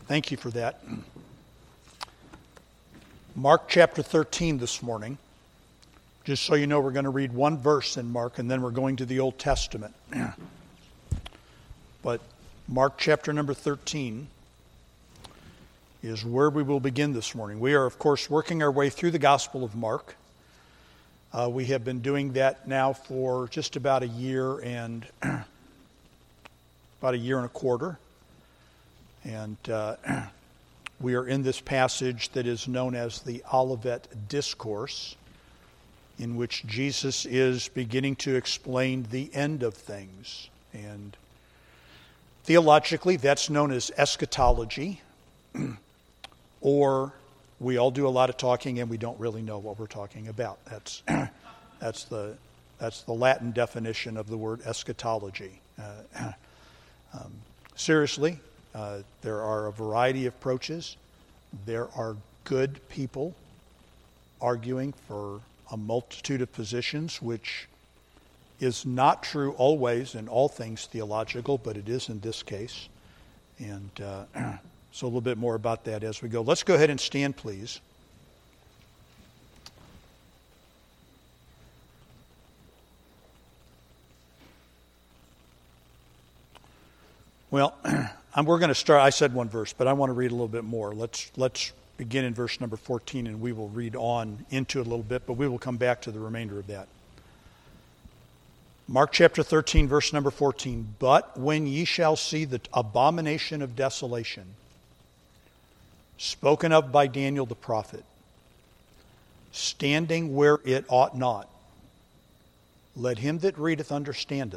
Thank you for that. Mark chapter 13 this morning. Just so you know, we're going to read one verse in Mark, and then we're going to the Old Testament. But Mark chapter number 13 is where we will begin this morning. We are, of course, working our way through the Gospel of Mark. We have been doing that now for just about a year and a quarter. And we are in this passage that is known as the Olivet Discourse, in which Jesus is beginning to explain the end of things. And theologically, that's known as eschatology, or we all do a lot of talking and we don't really know what we're talking about. That's the Latin definition of the word eschatology. Seriously, there are a variety of approaches. There are good people arguing for a multitude of positions, which is not true always in all things theological, but it is in this case. And so a little bit more about that as we go. Let's go ahead and stand, please. Well, we're going to start. I said one verse, but I want to read a little bit more. Let's begin in verse number 14, and we will read on into it a little bit, but we will come back to the remainder of that. Mark chapter 13, verse number 14. But when ye shall see the abomination of desolation, spoken of by Daniel the prophet, standing where it ought not, let him that readeth understand.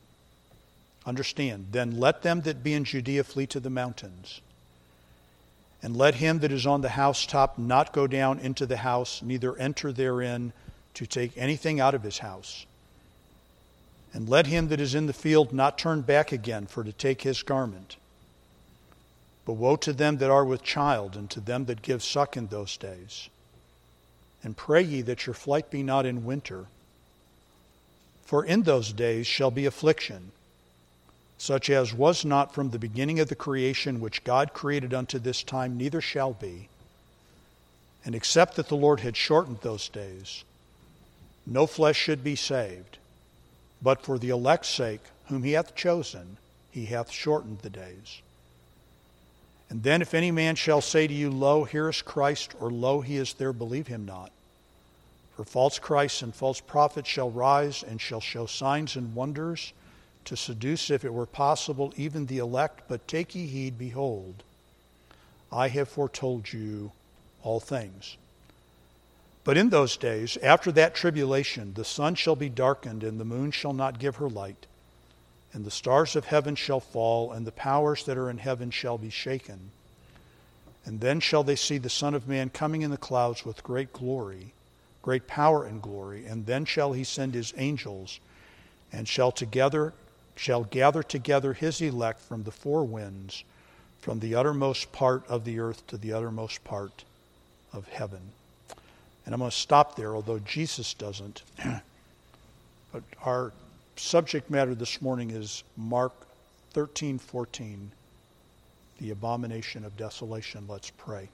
Then let them that be in Judea flee to the mountains. And let him that is on the housetop not go down into the house, neither enter therein to take anything out of his house. And let him that is in the field not turn back again for to take his garment. But woe to them that are with child, and to them that give suck in those days. And pray ye that your flight be not in winter. For in those days shall be affliction, such as was not from the beginning of the creation which God created unto this time, neither shall be. And except that the Lord had shortened those days, no flesh should be saved. But for the elect's sake, whom he hath chosen, he hath shortened the days. And then if any man shall say to you, Lo, here is Christ, or Lo, he is there, believe him not. For false Christs and false prophets shall rise, and shall show signs and wonders, to seduce, if it were possible, even the elect. But take ye heed, behold, I have foretold you all things. But in those days, after that tribulation, the sun shall be darkened, and the moon shall not give her light, and the stars of heaven shall fall, and the powers that are in heaven shall be shaken. And then shall they see the Son of Man coming in the clouds with great glory, great power and glory. And then shall he send his angels, and shall gather together his elect from the four winds, from the uttermost part of the earth to the uttermost part of heaven. And I'm going to stop there, although Jesus doesn't. But our subject matter this morning is Mark 13:14, the abomination of desolation. Let's pray.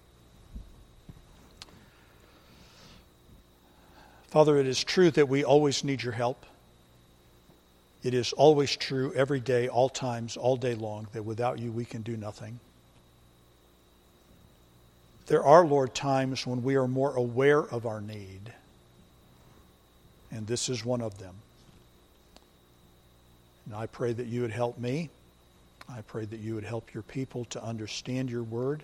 Father, it is true that we always need your help. It is always true every day, all times, all day long, that without you we can do nothing. There are, Lord, times when we are more aware of our need, and this is one of them. And I pray that you would help me. I pray that you would help your people to understand your word.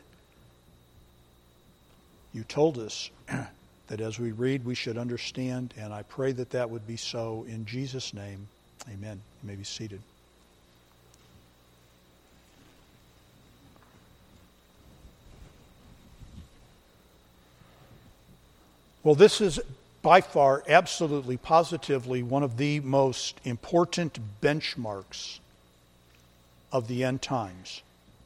You told us that as we read, we should understand, and I pray that that would be so in Jesus' name. Amen. You may be seated. Well, this is by far, absolutely, positively, one of the most important benchmarks of the end times.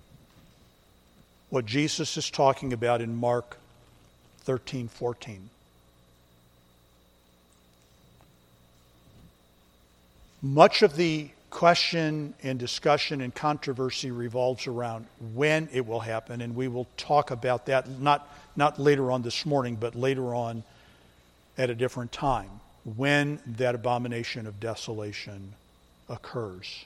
What Jesus is talking about in Mark 13:14. Much of the question and discussion and controversy revolves around when it will happen, and we will talk about that not later on this morning, but later on at a different time, when that abomination of desolation occurs.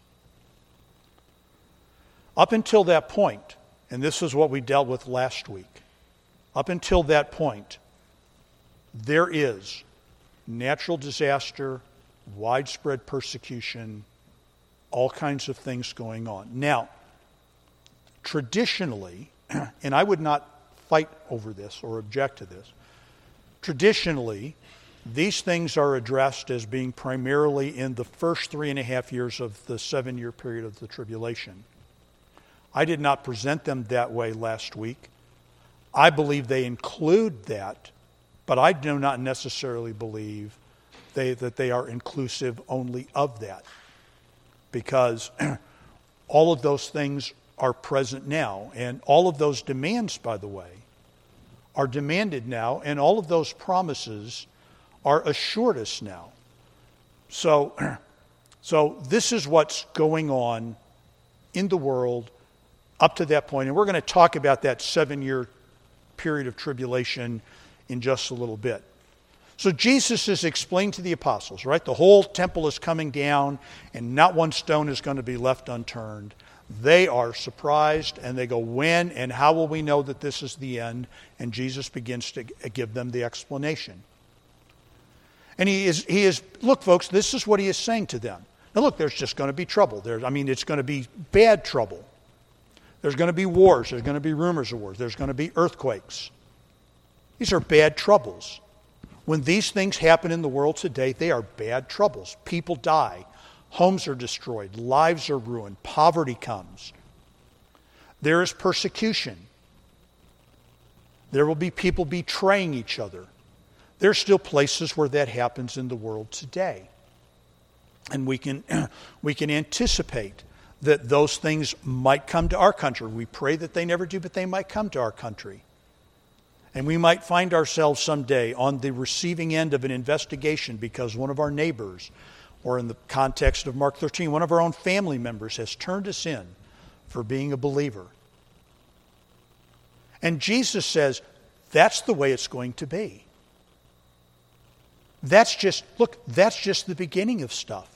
Up until that point, and this is what we dealt with last week, up until that point, there is natural disaster, widespread persecution, all kinds of things going on. Now, traditionally, and I would not fight over this or object to this, traditionally, these things are addressed as being primarily in the first 3.5 years of the 7-year period of the tribulation. I did not present them that way last week. I believe they include that, but I do not necessarily believe that they are inclusive only of that, because all of those things are present now, and all of those demands, by the way, are demanded now, and all of those promises are assured us now. So this is what's going on in the world up to that point, and we're going to talk about that 7-year period of tribulation in just a little bit. So Jesus has explained to the apostles, right? The whole temple is coming down, and not one stone is going to be left unturned. They are surprised, and they go, when and how will we know that this is the end? And Jesus begins to give them the explanation. And he is, look, folks, this is what he is saying to them. Now, look, there's just going to be trouble. It's going to be bad trouble. There's going to be wars. There's going to be rumors of wars. There's going to be earthquakes. These are bad troubles. When these things happen in the world today, they are bad troubles. People die. Homes are destroyed. Lives are ruined. Poverty comes. There is persecution. There will be people betraying each other. There's still places where that happens in the world today. And we can anticipate that those things might come to our country. We pray that they never do, but they might come to our country. And we might find ourselves someday on the receiving end of an investigation because one of our neighbors, or in the context of Mark 13, one of our own family members has turned us in for being a believer. And Jesus says, that's the way it's going to be. That's just the beginning of stuff.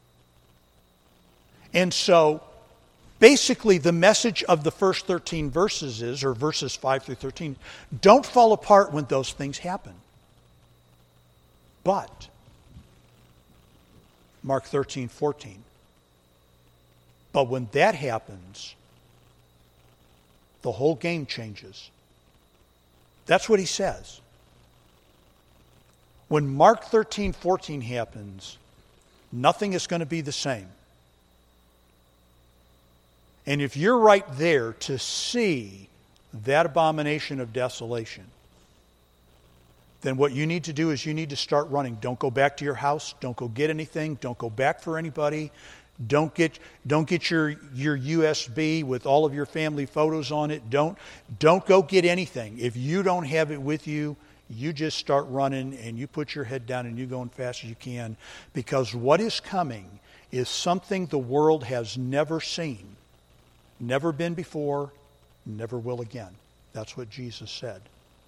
And so, basically, the message of the first 13 verses is, or verses 5 through 13, don't fall apart when those things happen. But, Mark 13:14, but when that happens, the whole game changes. That's what he says. When Mark 13:14 happens, nothing is going to be the same. And if you're right there to see that abomination of desolation, then what you need to do is you need to start running. Don't go back to your house. Don't go get anything. Don't go back for anybody. Don't get your USB with all of your family photos on it. Don't go get anything. If you don't have it with you, you just start running and you put your head down and you go as fast as you can, because what is coming is something the world has never seen. Never been before, never will again. That's what Jesus said.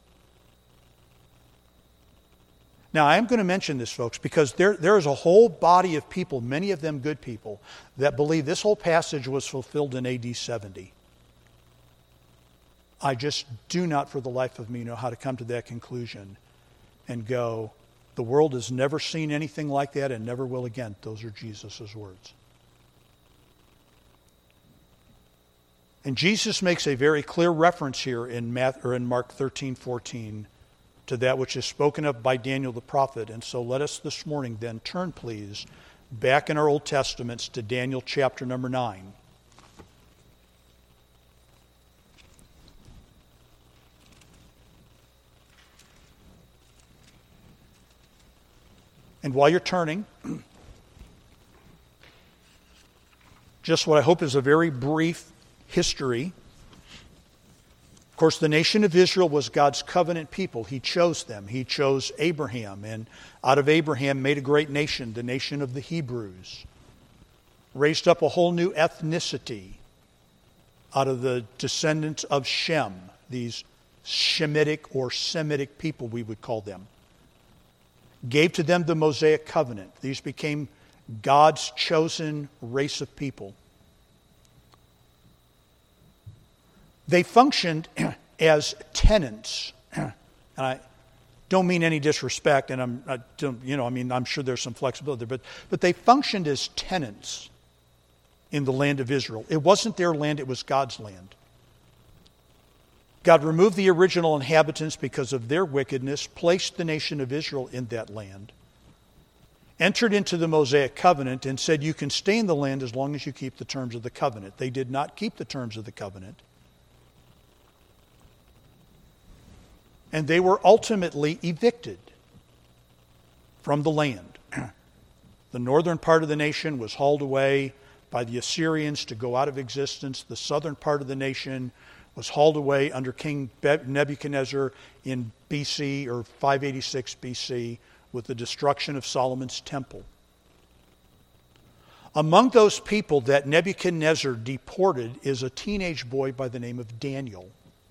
Now, I am going to mention this, folks, because there is a whole body of people, many of them good people, that believe this whole passage was fulfilled in AD 70. I just do not, for the life of me, know how to come to that conclusion and go, the world has never seen anything like that and never will again. Those are Jesus' words. And Jesus makes a very clear reference here in Mark 13:14 to that which is spoken of by Daniel the prophet. And so let us this morning then turn, please, back in our Old Testaments to Daniel chapter number 9. And while you're turning, just what I hope is a very brief history. Of course, the nation of Israel was God's covenant people. He chose them. He chose Abraham, and out of Abraham made a great nation, the nation of the Hebrews. raised up a whole new ethnicity out of the descendants of Shem, these Shemitic or Semitic people, we would call them. Gave to them the Mosaic covenant. These became God's chosen race of people. They functioned as tenants. And I don't mean any disrespect, and I'm sure there's some flexibility there, but they functioned as tenants in the land of Israel. It wasn't their land, it was God's land. God removed the original inhabitants because of their wickedness, placed the nation of Israel in that land, entered into the Mosaic covenant, and said, you can stay in the land as long as you keep the terms of the covenant. They did not keep the terms of the covenant. And they were ultimately evicted from the land. The northern part of the nation was hauled away by the Assyrians to go out of existence. The southern part of the nation was hauled away under King Nebuchadnezzar in BC, or 586 BC, with the destruction of Solomon's temple. Among those people that Nebuchadnezzar deported is a teenage boy by the name of Daniel.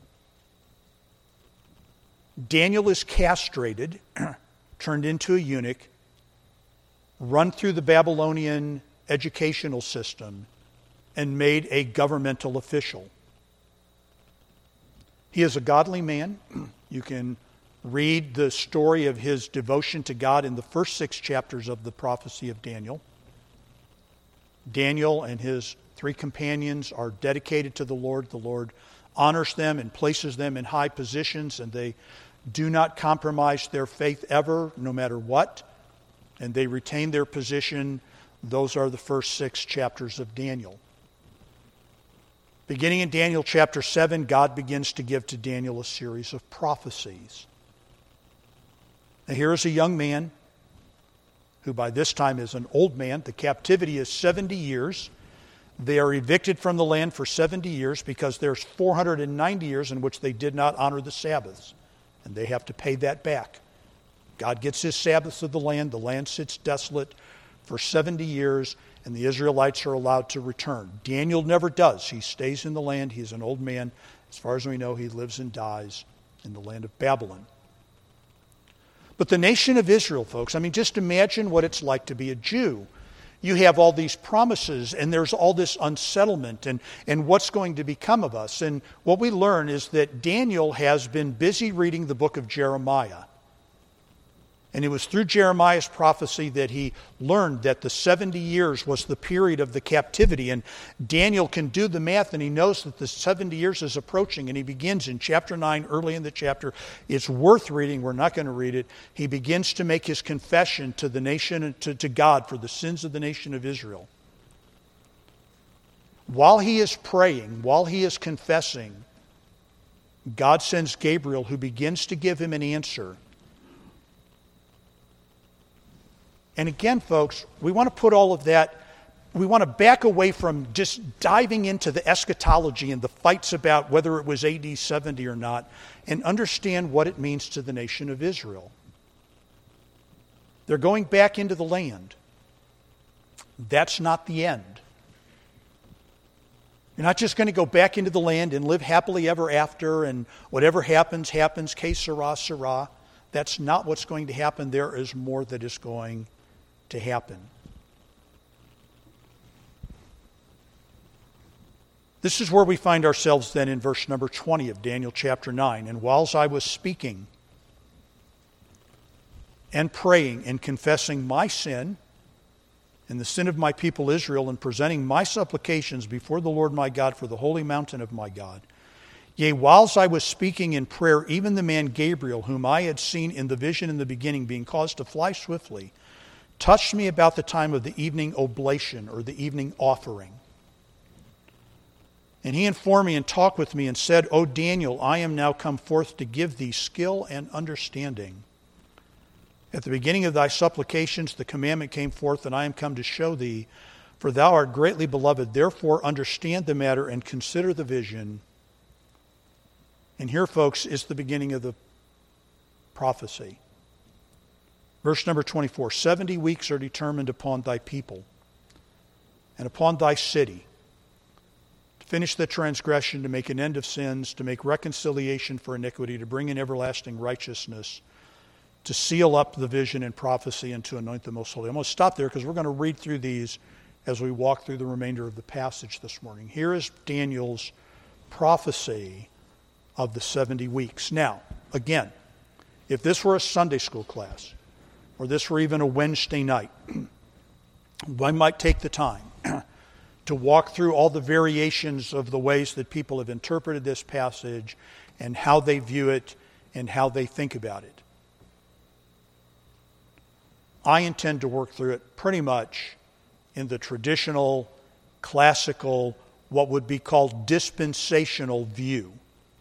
Daniel is castrated, turned into a eunuch, run through the Babylonian educational system, and made a governmental official. He is a godly man. You can read the story of his devotion to God in the first 6 chapters of the prophecy of Daniel. Daniel and his 3 companions are dedicated to the Lord. The Lord honors them and places them in high positions, and they do not compromise their faith ever, no matter what, and they retain their position. Those are the first 6 chapters of Daniel. Beginning in Daniel chapter 7, God begins to give to Daniel a series of prophecies. Now here is a young man who by this time is an old man. The captivity is 70 years. They are evicted from the land for 70 years because there's 490 years in which they did not honor the Sabbaths, and they have to pay that back. God gets his Sabbaths of the land sits desolate for 70 years, and the Israelites are allowed to return. Daniel never does. He stays in the land. He's an old man. As far as we know, he lives and dies in the land of Babylon. But the nation of Israel, folks, just imagine what it's like to be a Jew. You have all these promises, and there's all this unsettlement, and what's going to become of us. And what we learn is that Daniel has been busy reading the book of Jeremiah. And it was through Jeremiah's prophecy that he learned that the 70 years was the period of the captivity. And Daniel can do the math, and he knows that the 70 years is approaching. And he begins in chapter 9, early in the chapter. It's worth reading. We're not going to read it. He begins to make his confession to the nation, to God, for the sins of the nation of Israel. While he is praying, while he is confessing, God sends Gabriel, who begins to give him an answer. And again, folks, we want to put all of that, we want to back away from just diving into the eschatology and the fights about whether it was AD 70 or not, and understand what it means to the nation of Israel. They're going back into the land. That's not the end. You're not just going to go back into the land and live happily ever after, and whatever happens, happens, que sera, sera. That's not what's going to happen. There is more that is going to happen. This is where we find ourselves then in verse number 20 of Daniel chapter 9. And whilst I was speaking and praying and confessing my sin and the sin of my people Israel, and presenting my supplications before the Lord my God for the holy mountain of my God, yea, whilst I was speaking in prayer, even the man Gabriel, whom I had seen in the vision in the beginning, being caused to fly swiftly, touched me about the time of the evening oblation, or the evening offering. And he informed me and talked with me and said, O Daniel, I am now come forth to give thee skill and understanding. At the beginning of thy supplications the commandment came forth, and I am come to show thee, for thou art greatly beloved. Therefore understand the matter and consider the vision. And here, folks, is the beginning of the prophecy. Verse number 24, 70 weeks are determined upon thy people, and upon thy city, to finish the transgression, to make an end of sins, to make reconciliation for iniquity, to bring in everlasting righteousness, to seal up the vision and prophecy, and to anoint the most holy. I'm going to stop there because we're going to read through these as we walk through the remainder of the passage this morning. Here is Daniel's prophecy of the 70 weeks. Now, again, if this were a Sunday school class, or this were even a Wednesday night, I might take the time to walk through all the variations of the ways that people have interpreted this passage and how they view it and how they think about it. I intend to work through it pretty much in the traditional, classical, what would be called dispensational view.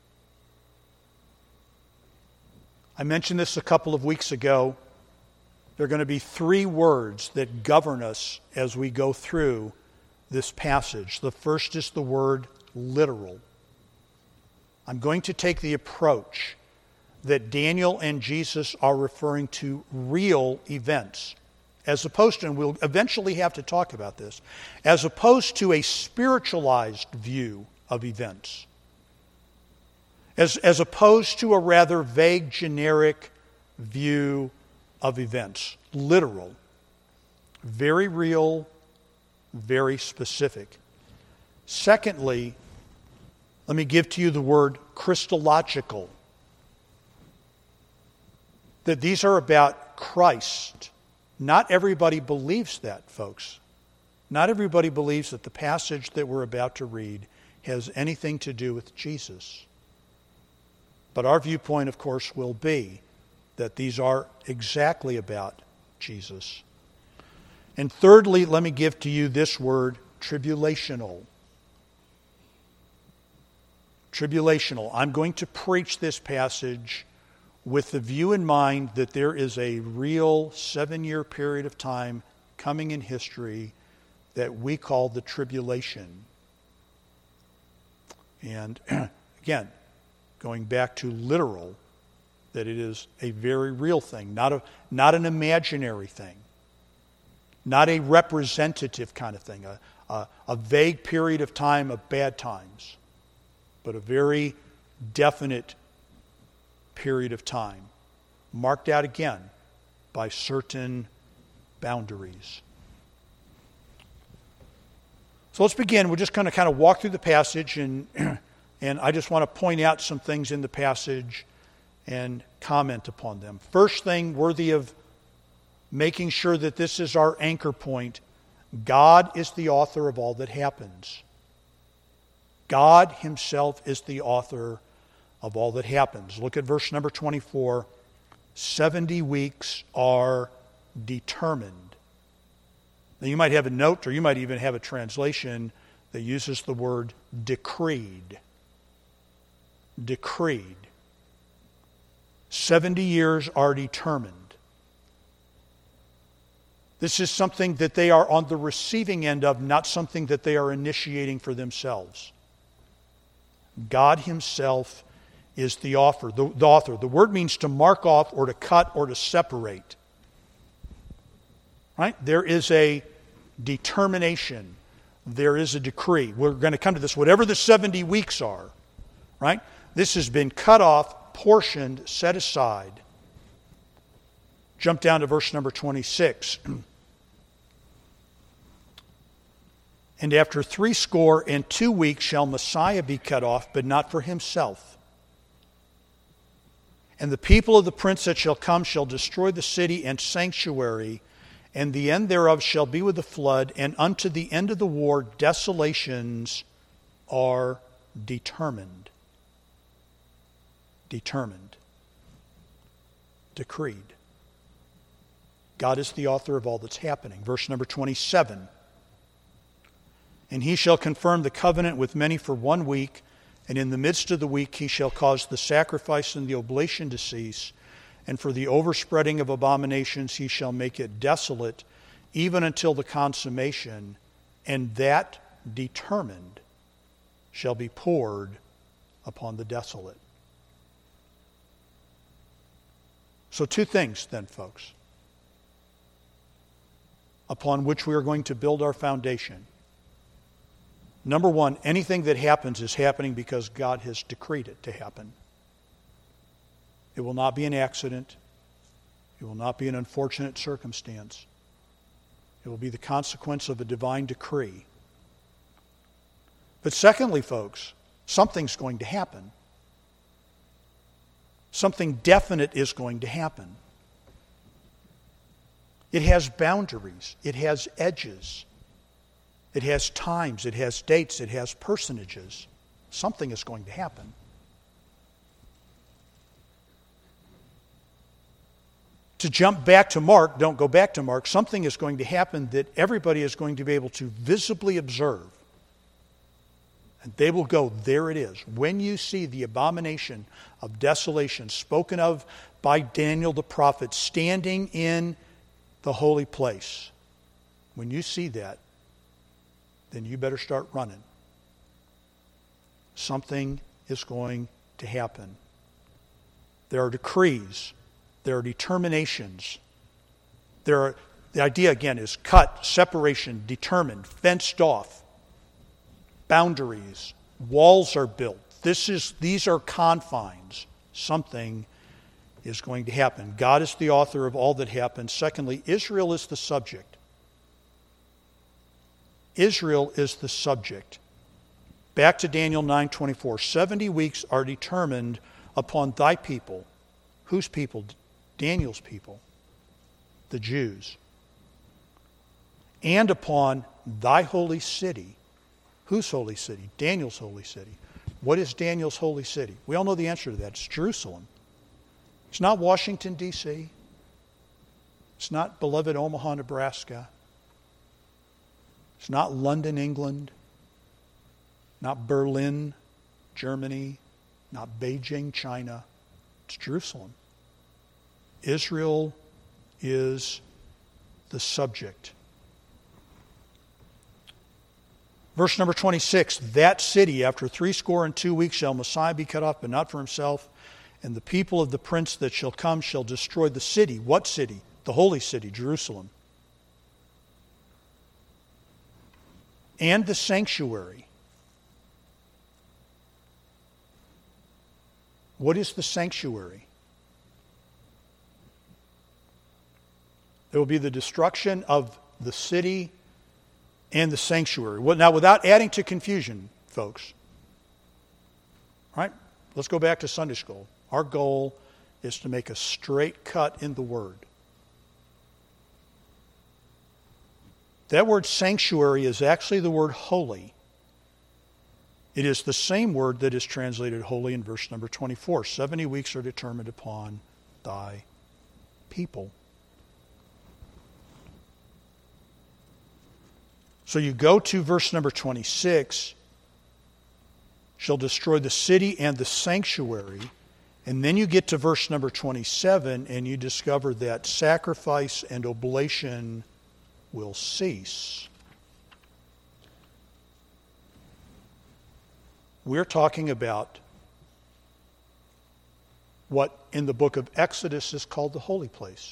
I mentioned this a couple of weeks ago. There are going to be 3 words that govern us as we go through this passage. The first is the word literal. I'm going to take the approach that Daniel and Jesus are referring to real events, as opposed to, and we'll eventually have to talk about this, as opposed to a spiritualized view of events. As opposed to a rather vague, generic view of events. Literal. Very real, very specific. Secondly, let me give to you the word Christological. That these are about Christ. Not everybody believes that, folks. Not everybody believes that the passage that we're about to read has anything to do with Jesus. But our viewpoint, of course, will be that these are exactly about Jesus. And thirdly, let me give to you this word, tribulational. Tribulational. I'm going to preach this passage with the view in mind that there is a real 7-year period of time coming in history that we call the tribulation. And again, going back to literal, that it is a very real thing, not an imaginary thing, not a representative kind of thing, a vague period of time of bad times, but a very definite period of time, marked out again by certain boundaries. So let's begin. We're just going to kind of walk through the passage, and I just want to point out some things in the passage and comment upon them. First thing worthy of making sure that this is our anchor point, God is the author of all that happens. God himself is the author of all that happens. Look at verse number 24. 70 weeks are determined. Now you might have a note, or you might even have a translation that uses the word decreed. Decreed. 70 years are determined. This is something that they are on the receiving end of, not something that they are initiating for themselves. God himself is the author. The word means to mark off or to cut or to separate. Right? There is a determination. There is a decree. We're going to come to this. Whatever the 70 weeks are, right? This has been cut off, portioned, set aside. Jump down to verse number 26. And after 62 weeks shall Messiah be cut off, but not for himself. And the people of the prince that shall come shall destroy the city and sanctuary, and the end thereof shall be with the flood, and unto the end of the war desolations are determined. Determined. Decreed. God is the author of all that's happening. Verse number 27. And he shall confirm the covenant with many for 1 week, and in the midst of the week he shall cause the sacrifice and the oblation to cease, and for the overspreading of abominations he shall make it desolate, even until the consummation, and that determined shall be poured upon the desolate. So 2 things then, folks, upon which we are going to build our foundation. Number one, anything that happens is happening because God has decreed it to happen. It will not be an accident. It will not be an unfortunate circumstance. It will be the consequence of a divine decree. But secondly, folks, something's going to happen. Something definite is going to happen. It has boundaries. It has edges. It has times. It has dates. It has personages. Something is going to happen. To jump back to Mark, don't go back to Mark, something is going to happen that everybody is going to be able to visibly observe. And they will go, there it is. When you see the abomination of desolation spoken of by Daniel the prophet standing in the holy place, when you see that, then you better start running. Something is going to happen. There are decrees. There are determinations. The idea, again, is cut, separation, determined, fenced off. Boundaries. Walls are built. These are confines. Something is going to happen. God is the author of all that happens. Secondly, Israel is the subject. Israel is the subject. Back to Daniel 9:24. 70 weeks are determined upon thy people. Whose people? Daniel's people, the Jews. And upon thy holy city. Whose holy city? Daniel's holy city. What is Daniel's holy city? We all know the answer to that. It's Jerusalem. It's not Washington, D.C. It's not beloved Omaha, Nebraska. It's not London, England. Not Berlin, Germany. Not Beijing, China. It's Jerusalem. Israel is the subject. Verse number 26, that city after 62 weeks shall Messiah be cut off, but not for himself, and the people of the prince that shall come shall destroy the city. What city? The holy city, Jerusalem. And the sanctuary. What is the sanctuary? There will be the destruction of the city and the sanctuary. Now, without adding to confusion, folks, all right? Let's go back to Sunday school. Our goal is to make a straight cut in the word. That word sanctuary is actually the word holy. It is the same word that is translated holy in verse number 24. 70 weeks are determined upon thy people. So you go to verse number 26, shall destroy the city and the sanctuary, and then you get to verse number 27 and you discover that sacrifice and oblation will cease. We're talking about what in the book of Exodus is called the holy place.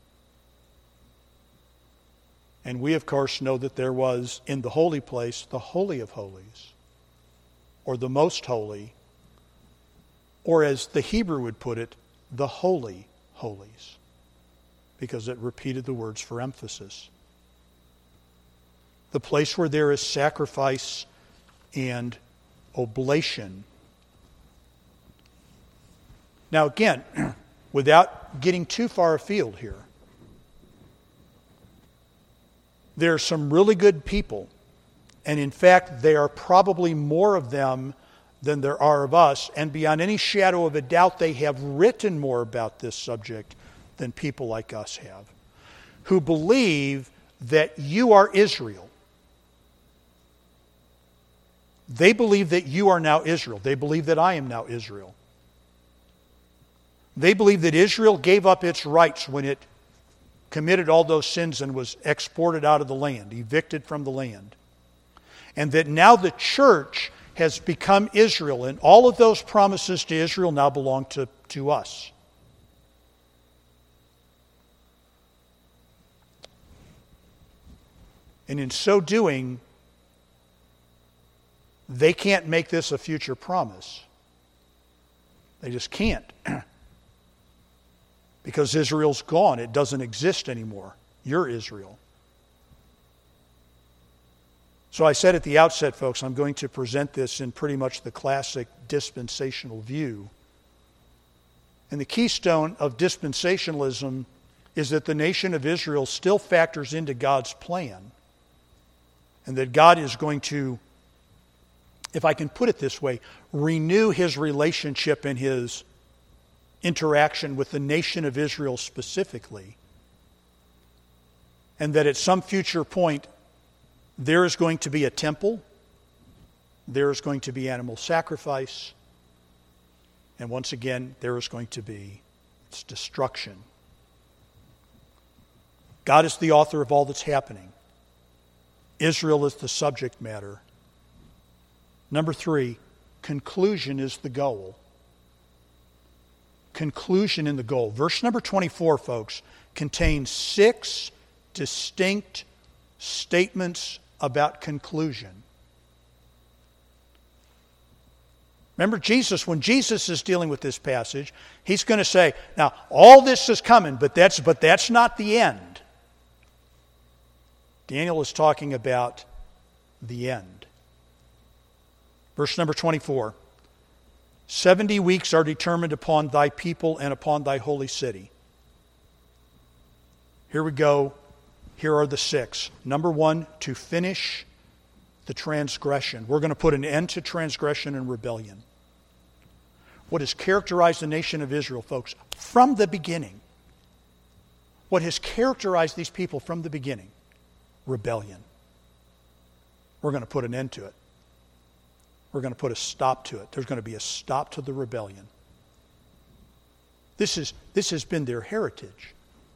And we, of course, know that there was in the holy place the Holy of Holies, or the Most Holy, or as the Hebrew would put it, the Holy Holies, because it repeated the words for emphasis. The place where there is sacrifice and oblation. Now again, without getting too far afield here, there are some really good people, and in fact, there are probably more of them than there are of us, and beyond any shadow of a doubt, they have written more about this subject than people like us have, who believe that you are Israel. They believe that you are now Israel. They believe that I am now Israel. They believe that Israel gave up its rights when it committed all those sins and was exported out of the land, evicted from the land. And that now the church has become Israel, and all of those promises to Israel now belong to us. And in so doing, they can't make this a future promise. They just can't. Because Israel's gone. It doesn't exist anymore. You're Israel. So I said at the outset, folks, I'm going to present this in pretty much the classic dispensational view. And the keystone of dispensationalism is that the nation of Israel still factors into God's plan. And that God is going to, if I can put it this way, renew his relationship and his interaction with the nation of Israel specifically. And that at some future point, there is going to be a temple, there is going to be animal sacrifice, and once again, there is going to be its destruction. God is the author of all that's happening. Israel is the subject matter. Number 3, conclusion is the goal. Conclusion in the goal. Verse number 24, folks, contains 6 distinct statements about conclusion. Remember Jesus, when Jesus is dealing with this passage, he's going to say, now all this is coming, but that's not the end. Daniel is talking about the end. Verse number 24. 70 weeks are determined upon thy people and upon thy holy city. Here we go. Here are the 6. Number 1, to finish the transgression. We're going to put an end to transgression and rebellion. What has characterized the nation of Israel, folks, from the beginning? What has characterized these people from the beginning? Rebellion. We're going to put an end to it. We're going to put a stop to it. There's going to be a stop to the rebellion. This has been their heritage.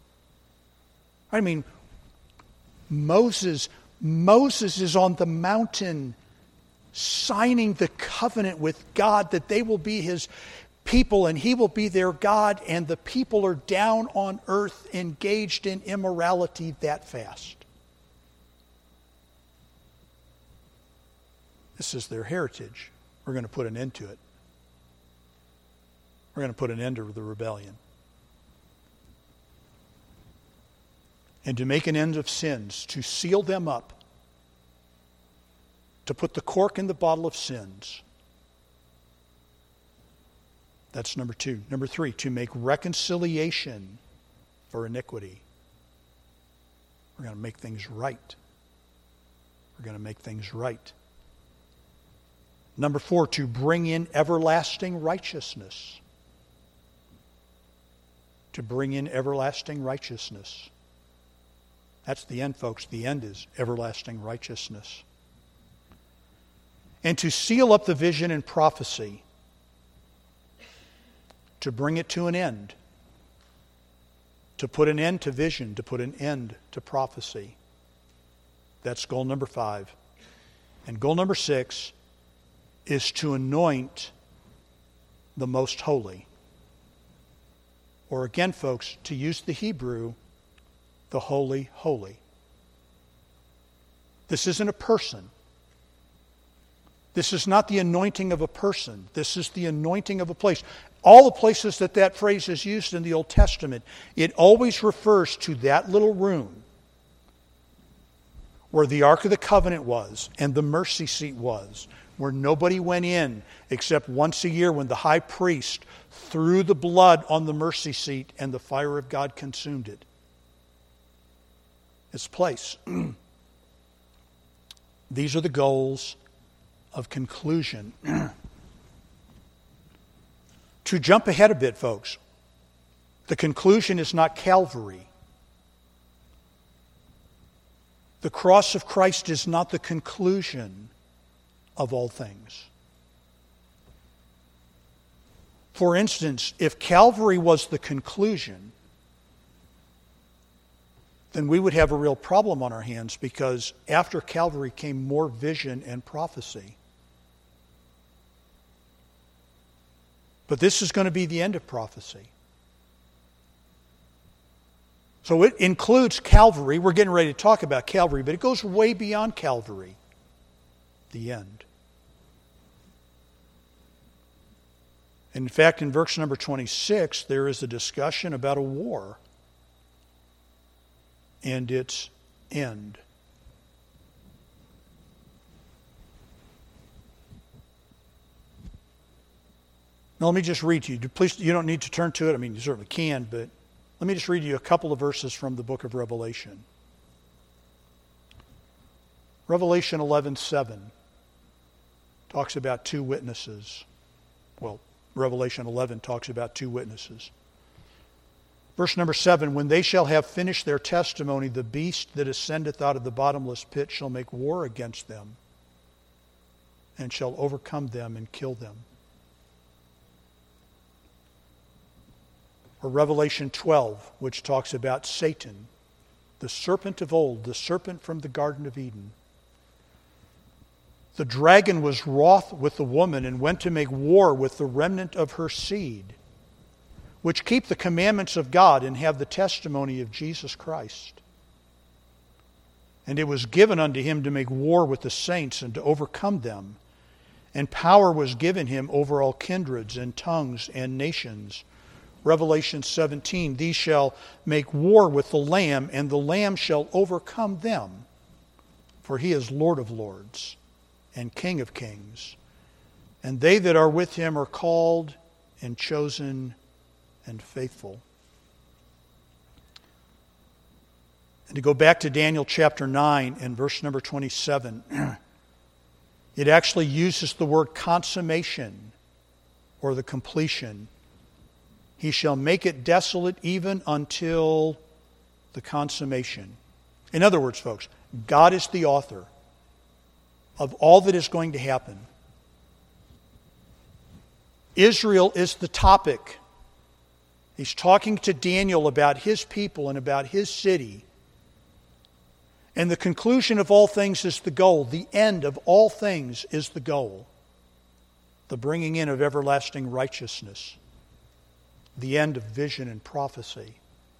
I mean, Moses is on the mountain signing the covenant with God that they will be his people and he will be their God, and the people are down on earth engaged in immorality that fast. This is their heritage. We're going to put an end to it. We're going to put an end to the rebellion. And to make an end of sins, to seal them up, to put the cork in the bottle of sins. That's number 2. Number 3, to make reconciliation for iniquity. We're going to make things right. We're going to make things right. Number 4, to bring in everlasting righteousness. To bring in everlasting righteousness. That's the end, folks. The end is everlasting righteousness. And to seal up the vision and prophecy. To bring it to an end. To put an end to vision. To put an end to prophecy. That's goal number 5. And goal number 6 is to anoint the most holy. Or again, folks, to use the Hebrew, the holy, holy. This isn't a person. This is not the anointing of a person. This is the anointing of a place. All the places that phrase is used in the Old Testament, it always refers to that little room where the Ark of the Covenant was and the mercy seat was, where nobody went in except once a year when the high priest threw the blood on the mercy seat and the fire of God consumed it. Its place. These are the goals of conclusion. To jump ahead a bit, folks, the conclusion is not Calvary. The cross of Christ is not the conclusion of all things. For instance, if Calvary was the conclusion, then we would have a real problem on our hands, because after Calvary came more vision and prophecy. But this is going to be the end of prophecy. So it includes Calvary. We're getting ready to talk about Calvary, but it goes way beyond Calvary. The end. And in fact, in verse number 26, there is a discussion about a war and its end. Now let me just read to you. Please, you don't need to turn to it. I mean, you certainly can, but let me just read you a couple of verses from the book of Revelation. Revelation 11:7 talks about two witnesses. Well, Revelation 11 talks about two witnesses. Verse number 7, when they shall have finished their testimony, the beast that ascendeth out of the bottomless pit shall make war against them, and shall overcome them and kill them. Or Revelation 12, which talks about Satan, the serpent of old, the serpent from the Garden of Eden. The dragon was wroth with the woman and went to make war with the remnant of her seed, which keep the commandments of God and have the testimony of Jesus Christ. And it was given unto him to make war with the saints and to overcome them. And power was given him over all kindreds and tongues and nations. Revelation 17, these shall make war with the Lamb, and the Lamb shall overcome them. For he is Lord of lords and King of kings. And they that are with him are called and chosen and faithful. And to go back to Daniel chapter 9 and verse number 27, it actually uses the word consummation or the completion. He shall make it desolate even until the consummation. In other words, folks, God is the author of all that is going to happen. Israel is the topic. He's talking to Daniel about his people and about his city. And the conclusion of all things is the goal. The end of all things is the goal. The bringing in of everlasting righteousness. The end of vision and prophecy.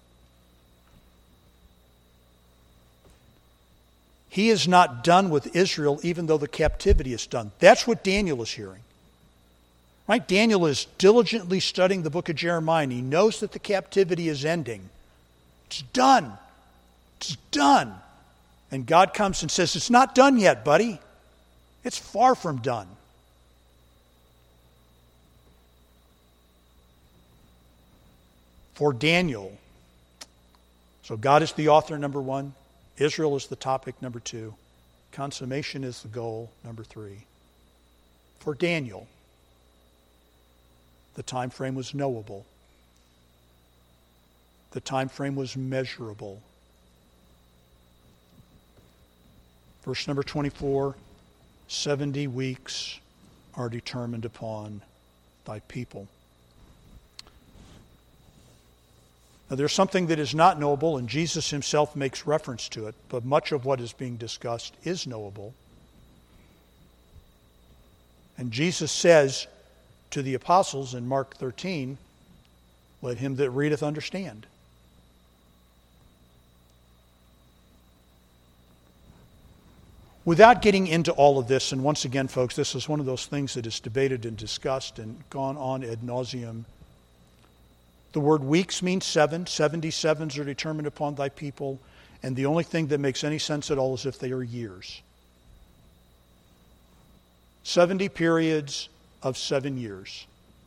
He is not done with Israel even though the captivity is done. That's what Daniel is hearing. Right? Daniel is diligently studying the book of Jeremiah, and he knows that the captivity is ending. It's done. It's done. And God comes and says, it's not done yet, buddy. It's far from done. For Daniel, so God is the author, number one. Israel is the topic, number two. Consummation is the goal, number three. For Daniel, the time frame was knowable. The time frame was measurable. Verse number 24, 70 weeks are determined upon thy people. Now, there's something that is not knowable, and Jesus himself makes reference to it, but much of what is being discussed is knowable. And Jesus says to the apostles in Mark 13, let him that readeth understand. Without getting into all of this, and once again, folks, this is one of those things that is debated and discussed and gone on ad nauseum. The word weeks means 7. 77s are determined upon thy people. And the only thing that makes any sense at all is if they are years. 70 periods of 7 years.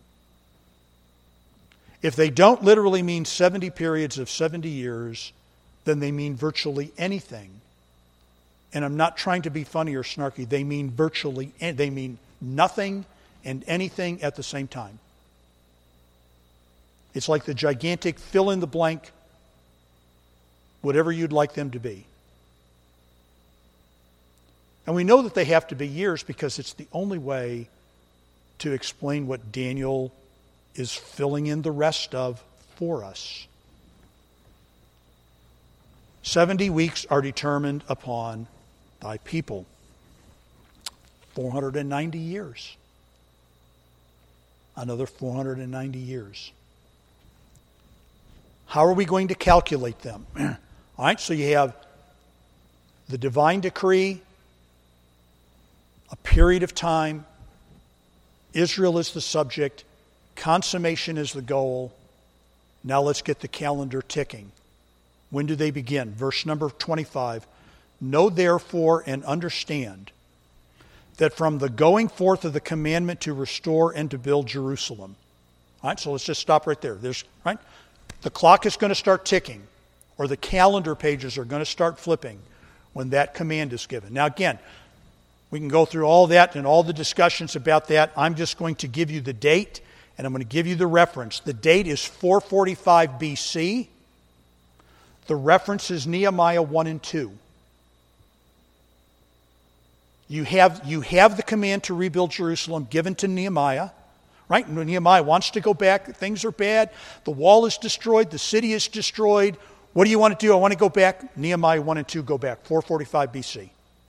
If they don't literally mean 70 periods of 70 years, then they mean virtually anything. And I'm not trying to be funny or snarky. They mean they mean nothing and anything at the same time. It's like the gigantic fill in the blank, whatever you'd like them to be. And we know that they have to be years because it's the only way to explain what Daniel is filling in the rest of for us. 70 weeks are determined upon thy people. 490 years. Another 490 years. How are we going to calculate them? All right, so you have the divine decree, a period of time. Israel is the subject. Consummation is the goal. Now let's get the calendar ticking. When do they begin? Verse number 25. Know therefore and understand that from the going forth of the commandment to restore and to build Jerusalem. All right, so let's just stop right there. Right? The clock is going to start ticking, or the calendar pages are going to start flipping when that command is given. Now again, we can go through all that and all the discussions about that. I'm just going to give you the date, and I'm going to give you the reference. The date is 445 BC. The reference is Nehemiah 1 and 2. You have the command to rebuild Jerusalem given to Nehemiah. Right? Nehemiah wants to go back. Things are bad. The wall is destroyed. The city is destroyed. What do you want to do? I want to go back. Nehemiah 1 and 2 go back. 445 BC.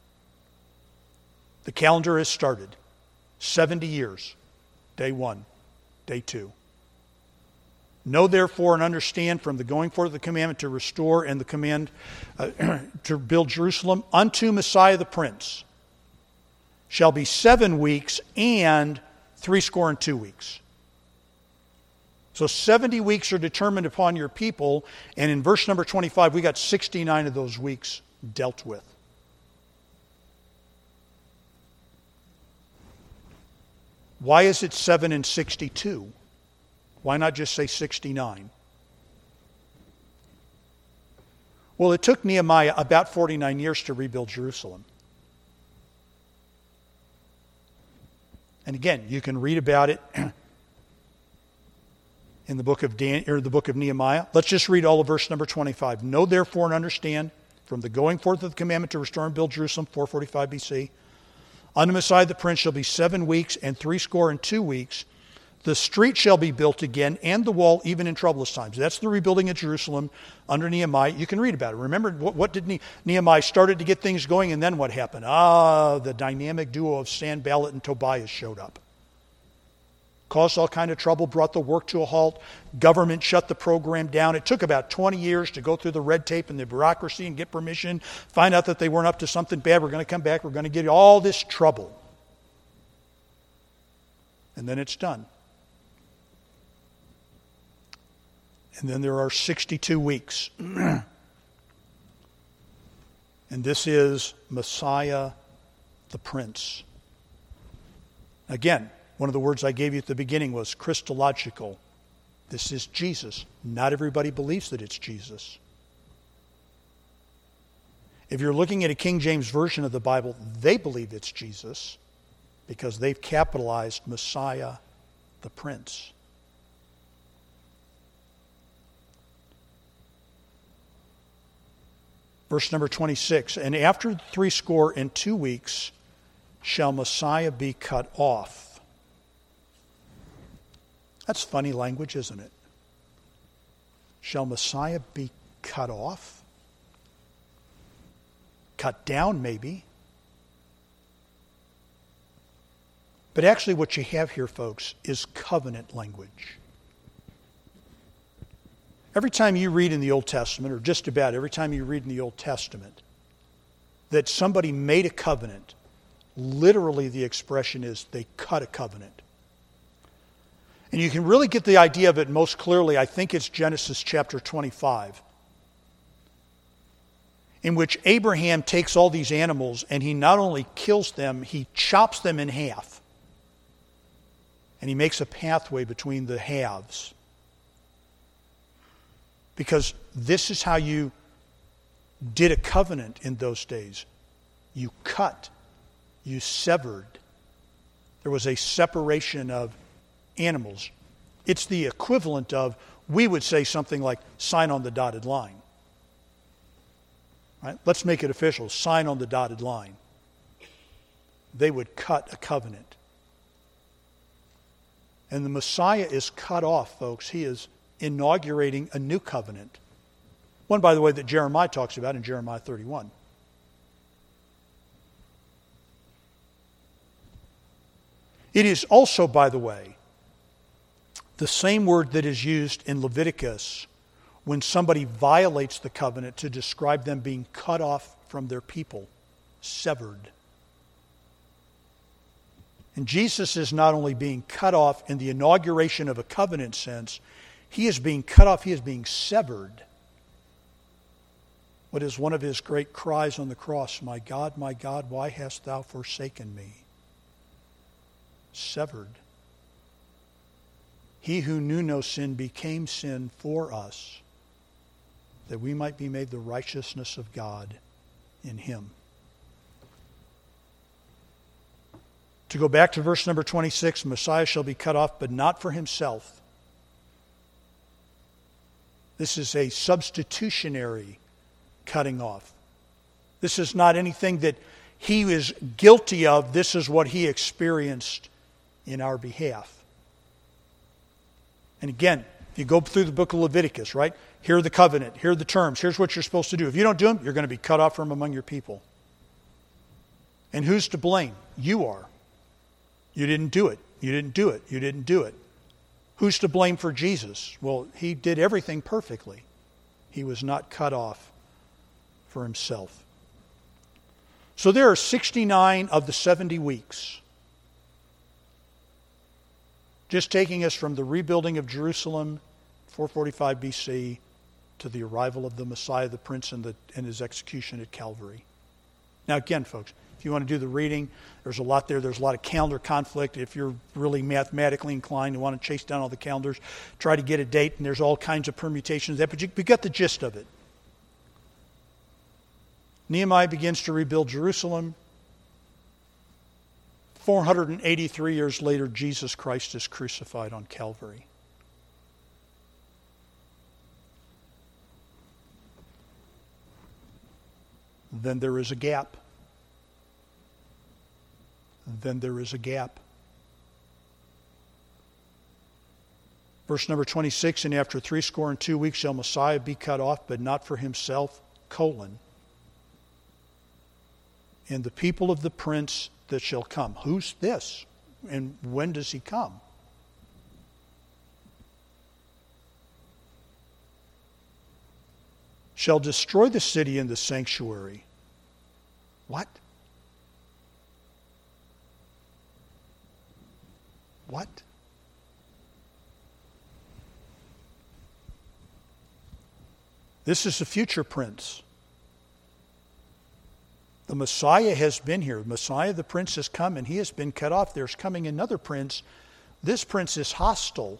The calendar has started. 70 years. Day 1. Day 2. Know therefore and understand from the going forth of the commandment to restore and the command to build Jerusalem unto Messiah the Prince shall be 7 weeks and 62 weeks. So 70 weeks are determined upon your people, and in verse number 25, we got 69 of those weeks dealt with. Why is it 7 and 62? Why not just say 69? Well, it took Nehemiah about 49 years to rebuild Jerusalem. And again, you can read about it in the book of the book of Nehemiah. Let's just read all of verse number 25. Know therefore and understand from the going forth of the commandment to restore and build Jerusalem, 445 BC, unto Messiah the Prince shall be 7 weeks and 62 weeks. The street shall be built again, and the wall even in troublous times. That's the rebuilding of Jerusalem under Nehemiah. You can read about it. Remember, what did Nehemiah started to get things going, and then what happened? The dynamic duo of Sanballat and Tobias showed up. Caused all kind of trouble, brought the work to a halt. Government shut the program down. It took about 20 years to go through the red tape and the bureaucracy and get permission, find out that they weren't up to something bad. We're going to come back. We're going to get all this trouble. And then it's done. And then there are 62 weeks. And this is Messiah the Prince. Again, one of the words I gave you at the beginning was Christological. This is Jesus. Not everybody believes that it's Jesus. If you're looking at a King James version of the Bible, they believe it's Jesus because they've capitalized Messiah the Prince. Verse number 26, and after 62 weeks shall Messiah be cut off. That's funny language, isn't it? Shall Messiah be cut off? Cut down, maybe. But actually what you have here, folks, is covenant language. Every time you read in the Old Testament, or just about every time you read in the Old Testament, that somebody made a covenant, literally the expression is they cut a covenant. And you can really get the idea of it most clearly, I think it's Genesis chapter 25, in which Abraham takes all these animals and he not only kills them, he chops them in half. And he makes a pathway between the halves. Because this is how you did a covenant in those days. You cut. You severed. There was a separation of animals. It's the equivalent of, we would say something like, sign on the dotted line. Right? Let's make it official. Sign on the dotted line. They would cut a covenant. And the Messiah is cut off, folks. He is inaugurating a new covenant. One, by the way, that Jeremiah talks about in Jeremiah 31. It is also, by the way, the same word that is used in Leviticus when somebody violates the covenant to describe them being cut off from their people, severed. And Jesus is not only being cut off in the inauguration of a covenant sense, he is being cut off, he is being severed. What is one of his great cries on the cross? My God, why hast thou forsaken me? Severed. He who knew no sin became sin for us, that we might be made the righteousness of God in him. To go back to verse number 26, Messiah shall be cut off, but not for himself. This is a substitutionary cutting off. This is not anything that he is guilty of. This is what he experienced in our behalf. And again, if you go through the book of Leviticus, right? Here are the covenant. Here are the terms. Here's what you're supposed to do. If you don't do them, you're going to be cut off from among your people. And who's to blame? You are. You didn't do it. You didn't do it. You didn't do it. Who's to blame for Jesus? Well, he did everything perfectly. He was not cut off for himself. So there are 69 of the 70 weeks. Just taking us from the rebuilding of Jerusalem, 445 BC, to the arrival of the Messiah, the Prince, and his execution at Calvary. Now again, folks, if you want to do the reading, there's a lot there. There's a lot of calendar conflict. If you're really mathematically inclined and want to chase down all the calendars, try to get a date, and there's all kinds of permutations there, but you got the gist of it. Nehemiah begins to rebuild Jerusalem. 483 years later, Jesus Christ is crucified on Calvary. Then there is a gap. Then there is a gap. Verse number 26, and after 62 weeks shall Messiah be cut off, but not for himself, and the people of the prince that shall come. Who's this? And when does he come? Shall destroy the city and the sanctuary. What? What? This is the future prince. The Messiah has been here. The Messiah, the Prince, has come and he has been cut off. There's coming another prince. This prince is hostile.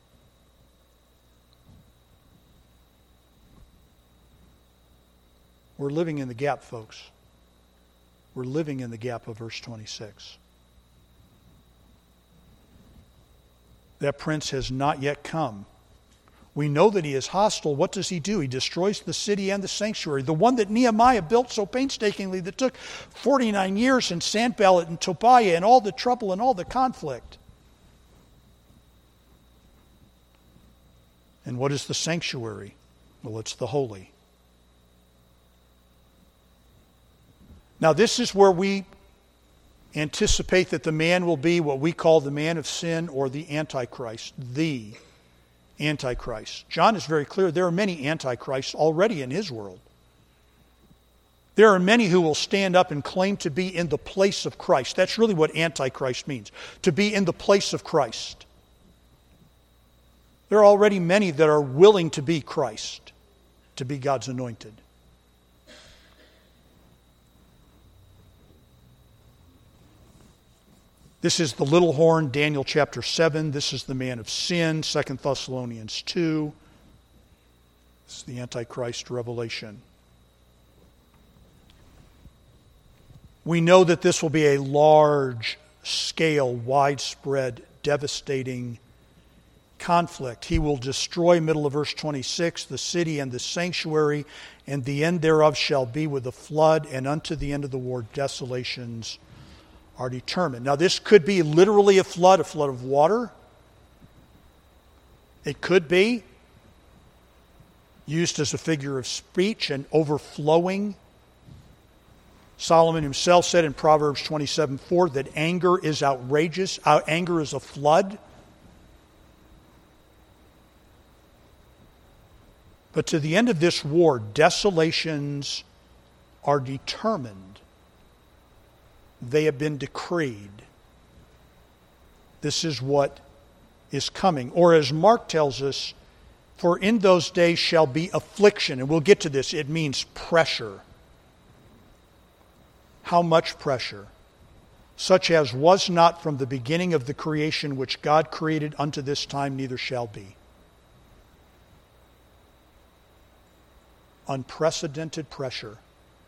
We're living in the gap, folks. We're living in the gap of verse 26. That prince has not yet come. We know that he is hostile. What does he do? He destroys the city and the sanctuary. The one that Nehemiah built so painstakingly that took 49 years, and Sanballat and Tobiah and all the trouble and all the conflict. And what is the sanctuary? Well, it's the holy. Now this is where we anticipate that the man will be what we call the man of sin, or the Antichrist. The Antichrist. John is very clear. There are many Antichrists already in his world. There are many who will stand up and claim to be in the place of Christ. That's really what Antichrist means. To be in the place of Christ. There are already many that are willing to be Christ. To be God's anointed. This is the little horn, Daniel chapter 7. This is the man of sin, 2 Thessalonians 2. This is the Antichrist revelation. We know that this will be a large-scale, widespread, devastating conflict. He will destroy, middle of verse 26, the city and the sanctuary, and the end thereof shall be with a flood, and unto the end of the war desolations are determined. Now this could be literally a flood of water. It could be used as a figure of speech and overflowing. Solomon himself said in Proverbs 27:4 that anger is outrageous. Anger is a flood. But to the end of this war, desolations are determined. They have been decreed. This is what is coming. Or as Mark tells us, for in those days shall be affliction. And we'll get to this. It means pressure. How much pressure? Such as was not from the beginning of the creation which God created unto this time, neither shall be. Unprecedented pressure.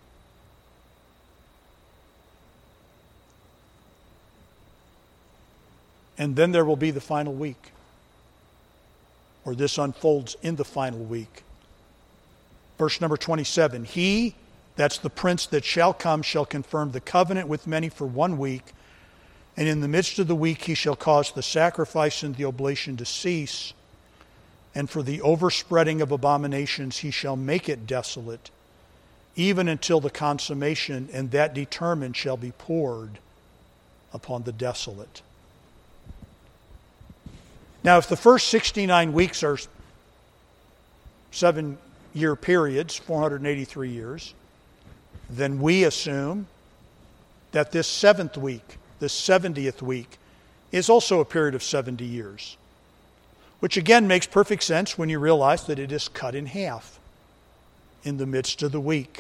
And then there will be the final week. Or this unfolds in the final week. Verse number 27. He, that's the prince that shall come, shall confirm the covenant with many for 1 week. And in the midst of the week he shall cause the sacrifice and the oblation to cease. And for the overspreading of abominations he shall make it desolate, even until the consummation, and that determined shall be poured upon the desolate. Now, if the first 69 weeks are 7-year periods, 483 years, then we assume that this 7th week, the 70th week, is also a period of 70 years. Which again makes perfect sense when you realize that it is cut in half in the midst of the week.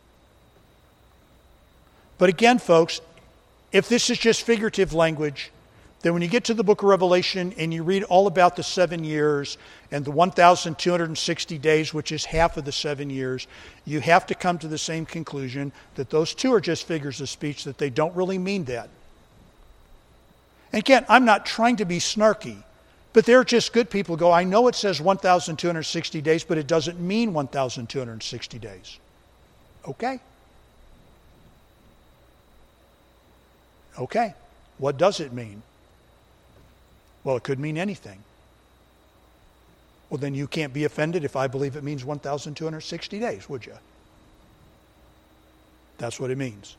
But again, folks, if this is just figurative language, then when you get to the book of Revelation and you read all about the 7 years and the 1,260 days, which is half of the 7 years, you have to come to the same conclusion that those two are just figures of speech, that they don't really mean that. And again, I'm not trying to be snarky, but they're just good people who go, I know it says 1,260 days, but it doesn't mean 1,260 days. Okay? Okay. What does it mean? Well, it could mean anything. Well, then you can't be offended if I believe it means 1,260 days, would you? That's what it means.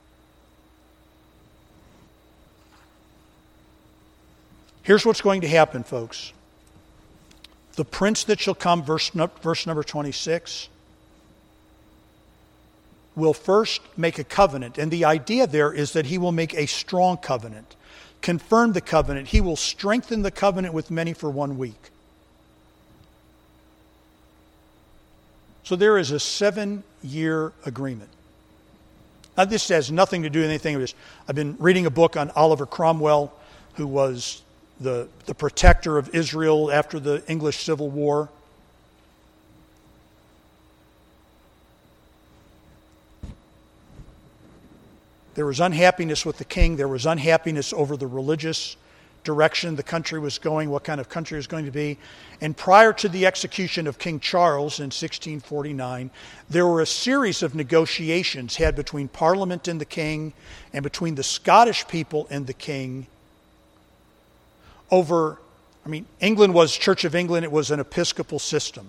Here's what's going to happen, folks. The prince that shall come, verse number 26, will first make a covenant. And the idea there is that he will make a strong covenant. Confirm the covenant. He will strengthen the covenant with many for 1 week. So there is a 7-year agreement. Now this has nothing to do with anything of this. I've been reading a book on Oliver Cromwell, who was the protector of Israel after the English Civil War. There was unhappiness with the king. There was unhappiness over the religious direction the country was going, what kind of country it was going to be. And prior to the execution of King Charles in 1649, there were a series of negotiations had between Parliament and the king and between the Scottish people and the king over, England was Church of England. It was an Episcopal system.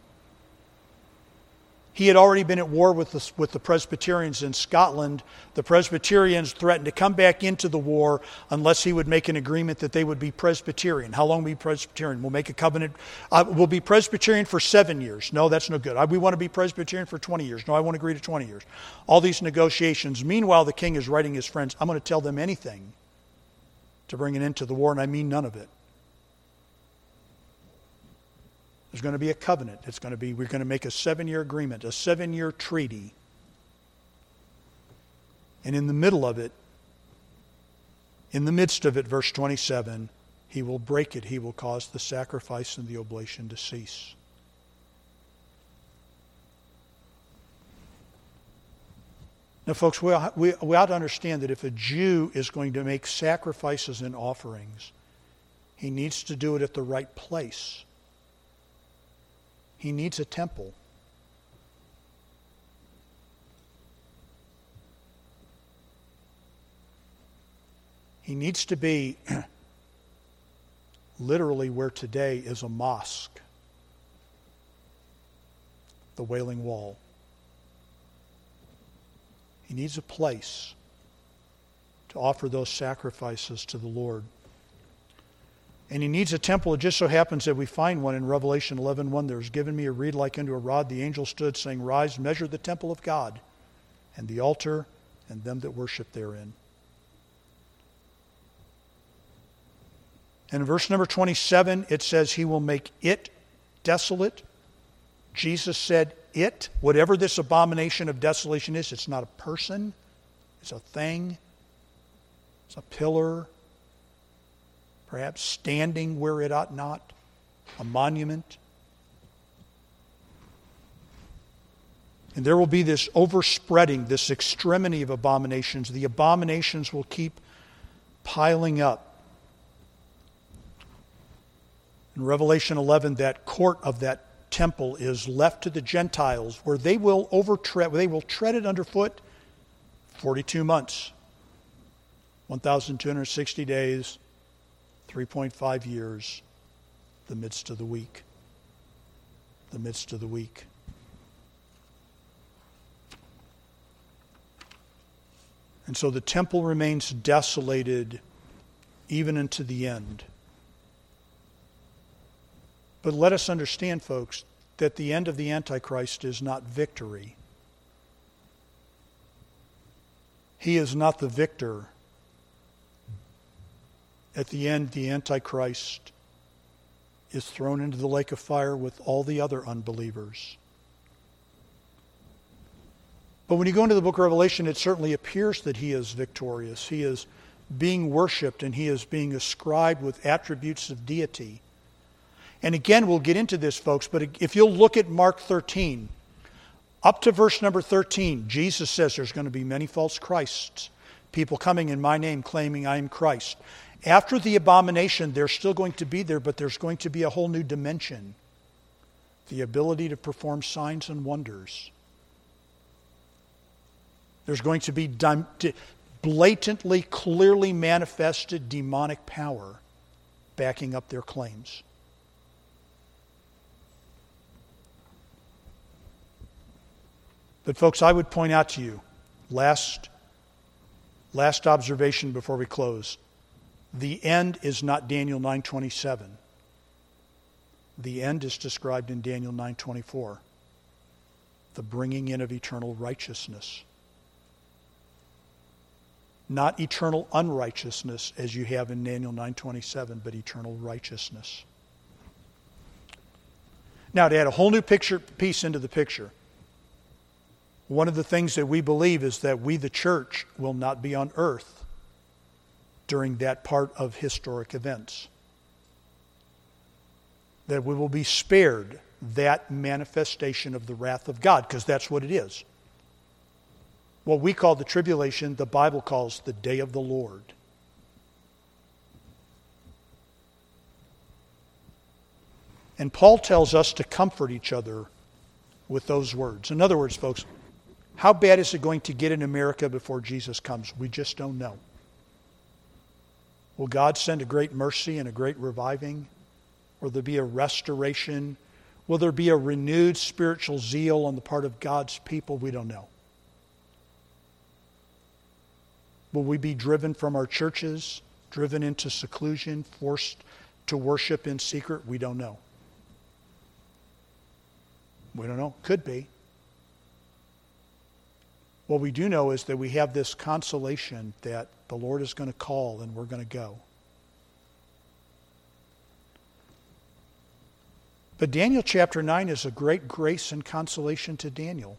He had already been at war with the Presbyterians in Scotland. The Presbyterians threatened to come back into the war unless he would make an agreement that they would be Presbyterian. How long will we be Presbyterian? We'll make a covenant. We'll be Presbyterian for 7 years. No, that's no good. We want to be Presbyterian for 20 years. No, I won't agree to 20 years. All these negotiations. Meanwhile, the king is writing his friends, I'm going to tell them anything to bring an end to the war, and I mean none of it. There's going to be a covenant. We're going to make a 7-year agreement, a 7-year treaty. And in the middle of it, in the midst of it, verse 27, he will break it. He will cause the sacrifice and the oblation to cease. Now, folks, we ought to understand that if a Jew is going to make sacrifices and offerings, he needs to do it at the right place. He needs a temple. He needs to be literally where today is a mosque, the Wailing Wall. He needs a place to offer those sacrifices to the Lord. And he needs a temple. It just so happens that we find one in Revelation 11:1. There was given me a reed like unto a rod. The angel stood, saying, Rise, measure the temple of God, and the altar, and them that worship therein. And in verse number 27, it says he will make it desolate. Jesus said it, whatever this abomination of desolation is, it's not a person, it's a thing, it's a pillar, perhaps standing where it ought not, a monument. And there will be this overspreading, this extremity of abominations. The abominations will keep piling up. In Revelation 11, that court of that temple is left to the Gentiles, where they will tread it underfoot 42 months, 1,260 days, 3.5 years, the midst of the week. The midst of the week. And so the temple remains desolated even into the end. But let us understand, folks, that the end of the Antichrist is not victory. He is not the victor. At the end, the Antichrist is thrown into the lake of fire with all the other unbelievers. But when you go into the book of Revelation, it certainly appears that he is victorious. He is being worshipped and he is being ascribed with attributes of deity. And again, we'll get into this, folks, but if you'll look at Mark 13, up to verse number 13, Jesus says there's going to be many false Christs, people coming in my name claiming I am Christ. After the abomination, they're still going to be there, but there's going to be a whole new dimension. The ability to perform signs and wonders. There's going to be blatantly, clearly manifested demonic power backing up their claims. But folks, I would point out to you, last observation before we close. The end is not Daniel 9:27. The end is described in Daniel 9:24. The bringing in of eternal righteousness. Not eternal unrighteousness as you have in Daniel 9:27, but eternal righteousness. Now, to add a whole new piece into the picture, one of the things that we believe is that we, the church, will not be on earth during that part of historic events. That we will be spared that manifestation of the wrath of God, because that's what it is. What we call the tribulation, the Bible calls the day of the Lord. And Paul tells us to comfort each other with those words. In other words, folks, how bad is it going to get in America before Jesus comes? We just don't know. Will God send a great mercy and a great reviving? Will there be a restoration? Will there be a renewed spiritual zeal on the part of God's people? We don't know. Will we be driven from our churches, driven into seclusion, forced to worship in secret? We don't know. We don't know. Could be. What we do know is that we have this consolation that the Lord is going to call and we're going to go. But Daniel chapter 9 is a great grace and consolation to Daniel.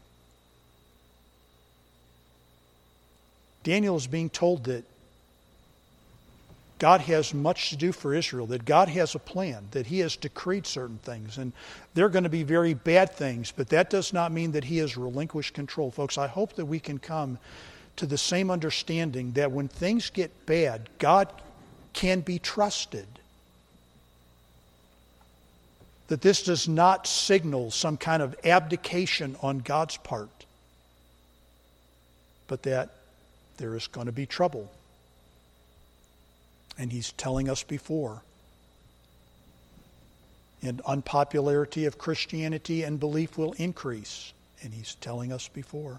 Daniel is being told that God has much to do for Israel, that God has a plan, that he has decreed certain things, and they're going to be very bad things, but that does not mean that he has relinquished control. Folks, I hope that we can come to the same understanding that when things get bad, God can be trusted. That this does not signal some kind of abdication on God's part, but that there is going to be trouble. And he's telling us before. And unpopularity of Christianity and belief will increase. And he's telling us before.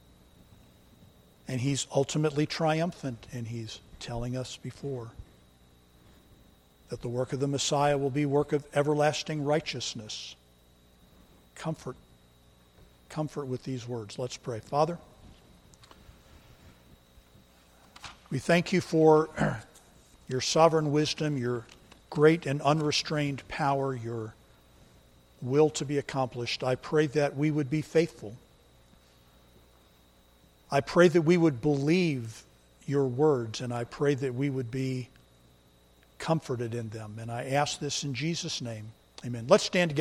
And he's ultimately triumphant. And he's telling us before. That the work of the Messiah will be work of everlasting righteousness. Comfort. Comfort with these words. Let's pray. Father, we thank you for your sovereign wisdom, your great and unrestrained power, your will to be accomplished. I pray that we would be faithful. I pray that we would believe your words, and I pray that we would be comforted in them. And I ask this in Jesus' name. Amen. Let's stand together.